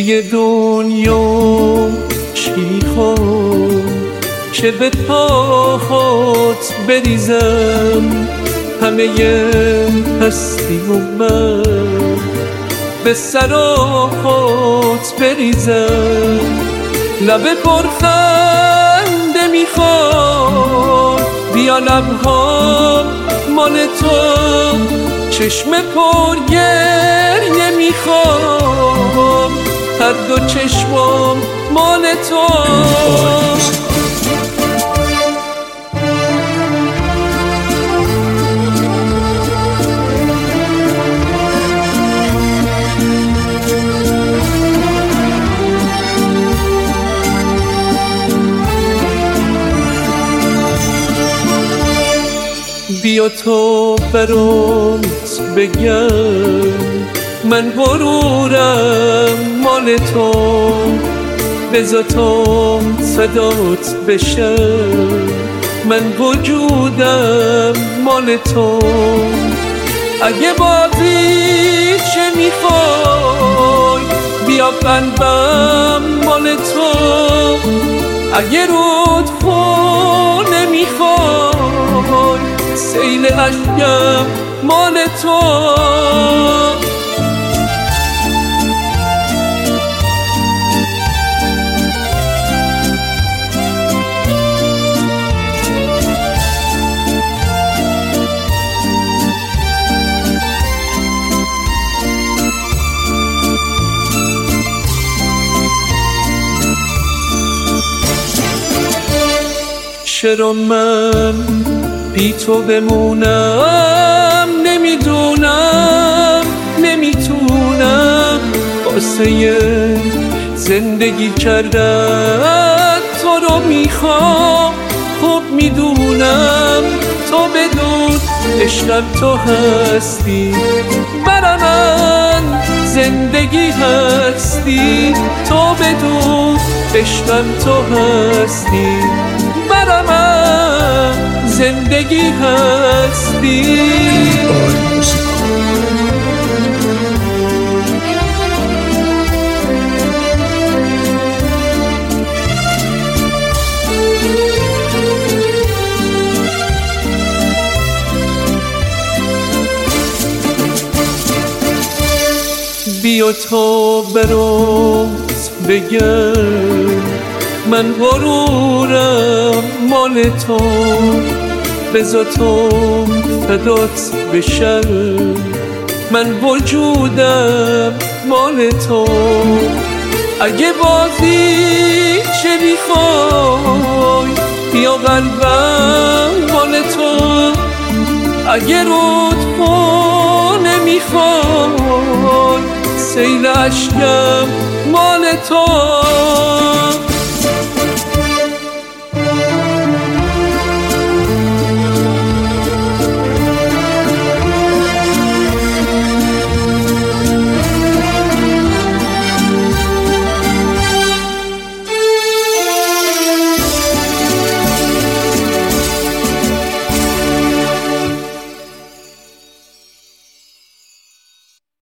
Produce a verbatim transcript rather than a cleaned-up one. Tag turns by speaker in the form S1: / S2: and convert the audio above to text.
S1: توی دنیا چی خوام که به پاهات بریزم همه هستی و من به سراهات بریزم. لب پرخنده میخوام بیا لبها مال تو، چشم پر گریه میخوام هر دو چشمام مال تو. بیا تا برات بگم من غرورم مال تو، بذار تا صدات بشم من وجودم مال تو. اگه بازی چه میخوای بیا قلبم مال تو، اگه رود خون نمیخوای سیل اشکم مال تو. چرا من بی تو بمونم نمیدونم نمیتونم، واسه زندگی کردن تو رو میخوام خوب میدونم. تو بدون عشقم تو هستی برا من زندگی هستی، تو بدون عشقم تو هستی برا من زندگی هستی. بیا تا برات بگم من غرورم مال تو، بذار تو فدات بشم من وجودم مال تو. اگه بازی چه میخوای بیا قلبم مال تو، اگه رود خون نمیخوای سیل اشکم مال تو.